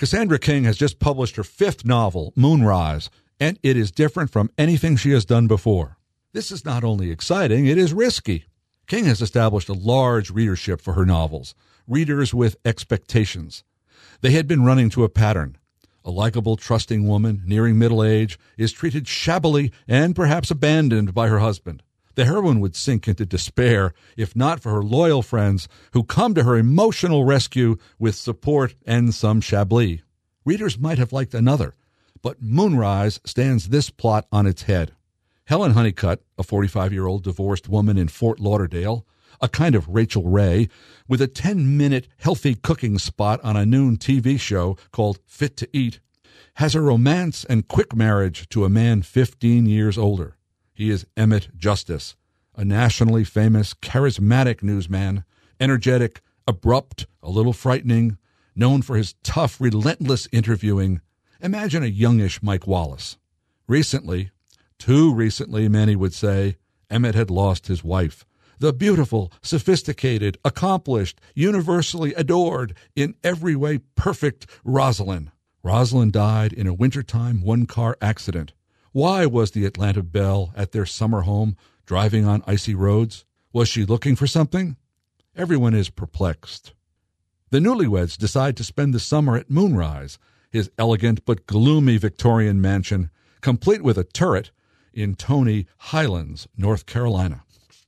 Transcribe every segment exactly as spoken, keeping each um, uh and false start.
Cassandra King has just published her fifth novel, Moonrise, and it is different from anything she has done before. This is not only exciting, it is risky. King has established a large readership for her novels, readers with expectations. They had been running to a pattern. A likable, trusting woman, nearing middle age, is treated shabbily and perhaps abandoned by her husband. The heroine would sink into despair if not for her loyal friends who come to her emotional rescue with support and some chablis. Readers might have liked another, but Moonrise stands this plot on its head. Helen Honeycutt, a forty-five-year-old divorced woman in Fort Lauderdale, a kind of Rachel Ray, with a ten-minute healthy cooking spot on a noon T V show called Fit to Eat, has a romance and quick marriage to a man fifteen years older. He is Emmett Justice, a nationally famous, charismatic newsman, energetic, abrupt, a little frightening, known for his tough, relentless interviewing. Imagine a youngish Mike Wallace. Recently, too recently, many would say, Emmett had lost his wife, the beautiful, sophisticated, accomplished, universally adored, in every way perfect Rosalind. Rosalind died in a wintertime one-car accident. Why was the Atlanta belle at their summer home driving on icy roads? Was she looking for something? Everyone is perplexed. The newlyweds decide to spend the summer at Moonrise, his elegant but gloomy Victorian mansion, complete with a turret, in Tony Highlands, North Carolina.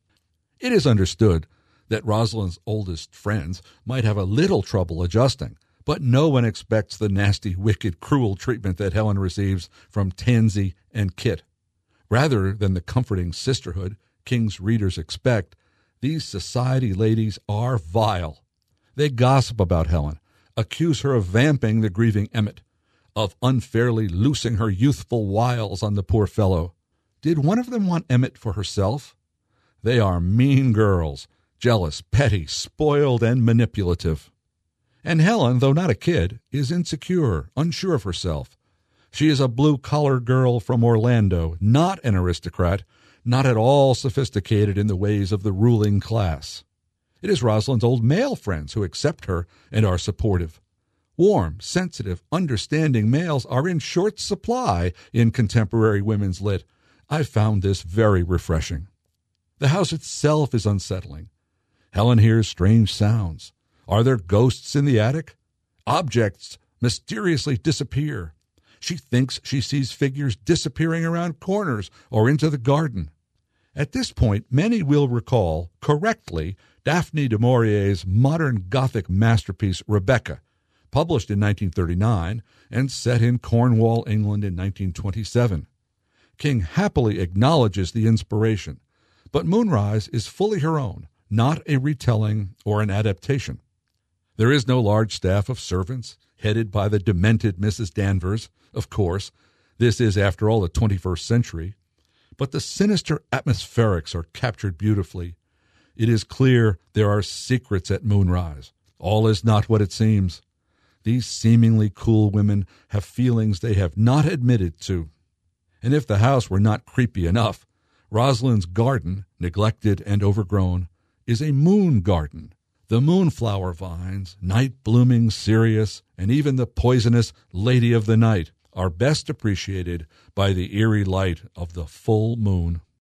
It is understood that Rosalind's oldest friends might have a little trouble adjusting, but no one expects the nasty, wicked, cruel treatment that Helen receives from Tansy and Kit. Rather than the comforting sisterhood King's readers expect, these society ladies are vile. They gossip about Helen, accuse her of vamping the grieving Emmett, of unfairly loosing her youthful wiles on the poor fellow. Did one of them want Emmett for herself? They are mean girls, jealous, petty, spoiled, and manipulative. And Helen, though not a kid, is insecure, unsure of herself. She is a blue-collar girl from Orlando, not an aristocrat, not at all sophisticated in the ways of the ruling class. It is Rosalind's old male friends who accept her and are supportive. Warm, sensitive, understanding males are in short supply in contemporary women's lit. I found this very refreshing. The house itself is unsettling. Helen hears strange sounds. Are there ghosts in the attic? Objects mysteriously disappear. She thinks she sees figures disappearing around corners or into the garden. At this point, many will recall, correctly, Daphne du Maurier's modern Gothic masterpiece, Rebecca, published in nineteen thirty-nine and set in Cornwall, England in nineteen twenty-seven. King happily acknowledges the inspiration, but Moonrise is fully her own, not a retelling or an adaptation. There is no large staff of servants, headed by the demented Missus Danvers. Of course, this is, after all, the twenty-first century. But the sinister atmospherics are captured beautifully. It is clear there are secrets at Moonrise. All is not what it seems. These seemingly cool women have feelings they have not admitted to. And if the house were not creepy enough, Rosalind's garden, neglected and overgrown, is a moon garden. The moonflower vines, night-blooming cereus, and even the poisonous Lady of the Night are best appreciated by the eerie light of the full moon.